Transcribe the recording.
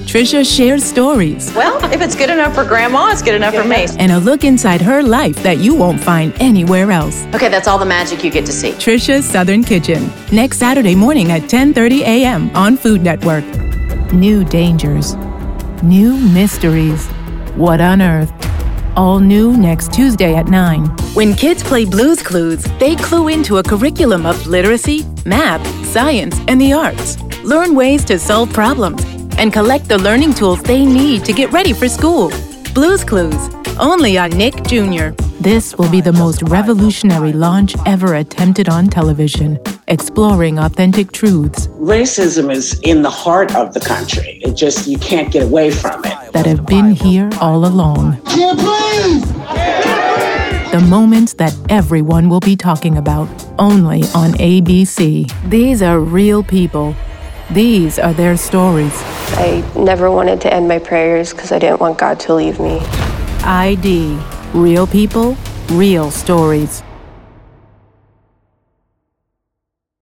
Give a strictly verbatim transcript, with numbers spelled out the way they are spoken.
Trisha shares stories. Well, if it's good enough for Grandma, it's good enough for me. And a look inside her life that you won't find anywhere else. Okay, that's all the magic you get to see. Trisha's Southern Kitchen. Next Saturday morning at ten thirty a.m. on Food Network. New dangers. New mysteries. What on earth? All new next Tuesday at nine. When kids play Blue's Clues, they clue into a curriculum of literacy, math, science, and the arts. Learn ways to solve problems and collect the learning tools they need to get ready for school. Blue's Clues, only on Nick Junior This will be the most revolutionary launch ever attempted on television, exploring authentic truths. Racism is in the heart of the country. It just, you can't get away from it. That have been here all along. Can't breathe! The moments that everyone will be talking about, only on A B C. These are real people. These are their stories. I never wanted to end my prayers because I didn't want God to leave me. I D. Real people, real stories.